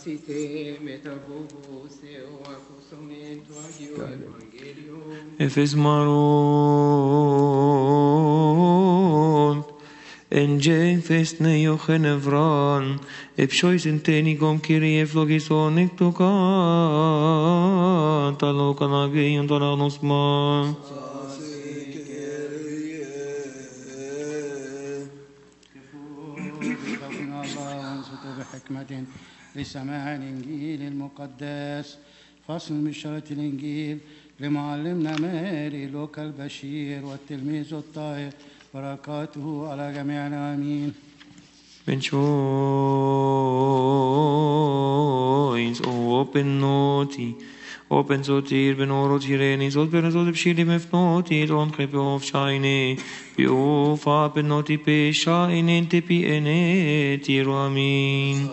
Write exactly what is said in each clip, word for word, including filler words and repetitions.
Efes maron en festne jochen evran epshois intenigom kirie flogison iktokan talo kanage yontanos ma بحكمة لسماع الإنجيل المقدس. فصل من شرط الإنجيل لمعلمنا ماري لوكا البشير والتلميذ الطاهر بركاته على جميعنا آمين. Benchoins open noti open sotir ben orot hirenis ot ben ot bshili mefnoti on crepe of shine bio fa ben noti pe shine tepi ene tiro amin.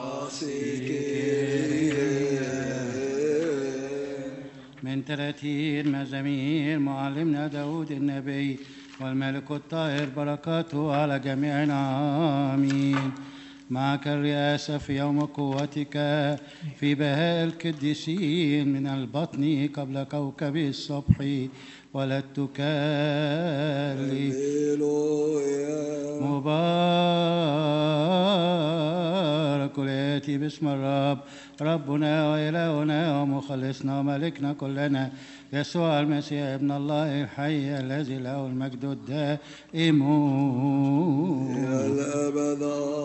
من تراتير مزامير معلمنا داود النبي والملك الطاهر بركاته على جميعنا آمين. معك الرئاسة في يوم قوتك في بهاء القديسين من البطن قبل كوكب الصبح ولدتك لي مبارك الآتي باسم الرب ربنا وإلهنا ومخلصنا وملكنا كلنا يسوع المسيح ابن الله الحي الذي له المجد الدائم إلى الأبد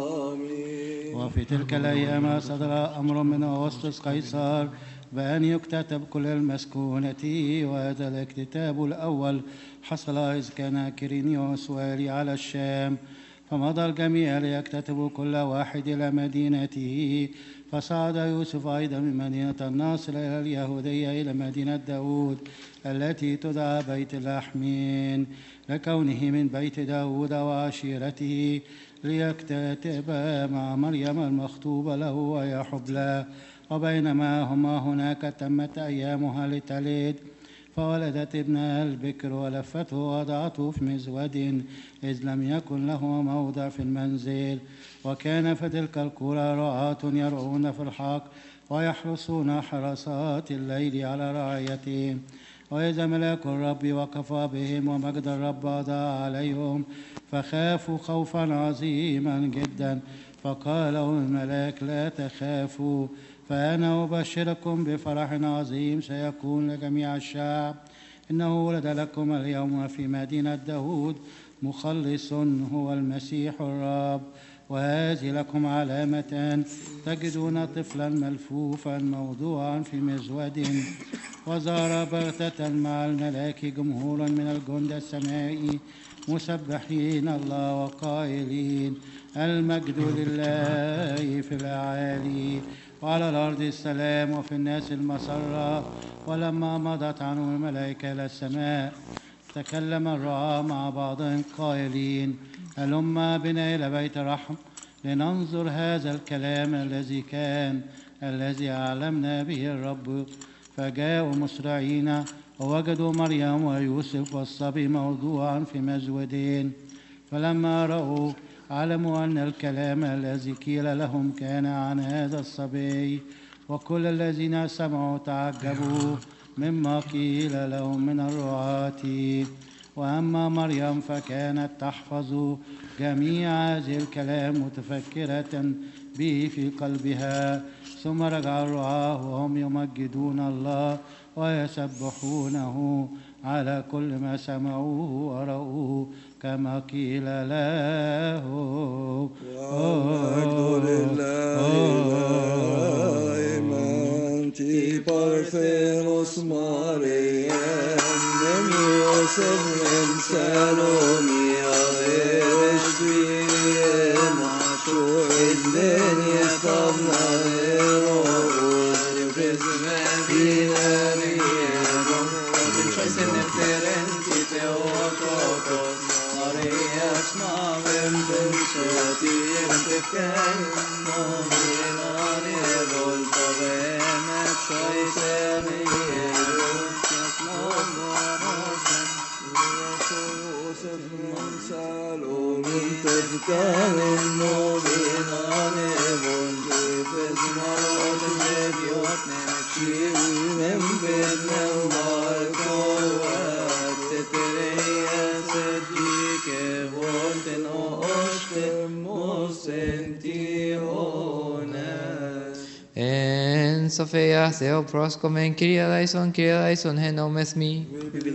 آمين. وفي تلك الأيام صدر أمر من أغسطس قيصر بأن يكتتب كل المسكونة، وهذا الاكتتاب الأول حصل إذ كان كيرينيوس والي على الشام، فمضى الجميع ليكتتبوا كل واحد إلى مدينته. فصعد يوسف أيضا من مدينة الناصر إلى اليهودية إلى مدينة داود التي تدعى بيت اللحمين، لكونه من بيت داود وعشيرته، ليكتتب مع مريم المخطوبة له وهي حبلى. وبينما هما هناك تمت أيامها لتلد، فولدت ابنها البكر ولفته ووضعته في مزود إذ لم يكن له موضع في المنزل. وكان في تلك القرى رعاة يرعون في الحق ويحرسون حراسات الليل على رعيتهم. وإذا ملاك الرب وقف بهم ومجد الرب أضاء عليهم، فخافوا خوفا عظيما جدا. فقال الملاك لا تخافوا، فأنا أبشركم بفرح عظيم سيكون لجميع الشعب. إنه ولد لكم اليوم في مدينة داود مخلص هو المسيح الرب. وهذه لكم علامة، تجدون طفلا ملفوفا موضوعا في مزود. وزار بغتة مع الملاك جمهور من الجند السمائي مسبحين الله وقائلين المجد لله في الأعالي وعلى الأرض السلام وفي الناس المسرة. ولما مضت عنه الملائكة إلى السماء تكلم الرعاة مع بعضهم قائلين هلما بنا إلى بيت رحم لننظر هذا الكلام الذي كان الذي أعلمنا به الرب. فجاءوا مسرعين ووجدوا مريم ويوسف والصبي موضوعا في مزودين. فلما رأوا علموا أن الكلام الذي قيل لهم كان عن هذا الصبي. وكل الذين سمعوا تعجبوا مما قيل لهم من الرعاة. وأما مريم فكانت تحفظ جميع هذه الكلام متفكرة به في قلبها. ثم رجع الرعاة وهم يمجدون الله ويسبحونه على كل ما سمعوه ورأوه كما قيل له. والمجد لله إيمانتي بارفينوس مريم من يوسف من سالومي أغيرشتوين شو إذن يستطنع الرؤوس يبرزنا بنا ريهم ومن شويس النفترنتي تيوتوكوس مريم اسمع بنتن شاتير تفكان نومينا نيرول طبيمت شويس ريهم نوموروسن يوسف من سالومي تفكان نومينا نيرول طبيمت من بيننا وماركوات تتريا سجيك فولتن أوشتن موسنتيوناس En Sofia, Theo Proscomen, Kyria Dyson, Kyria Dyson, Henomes me.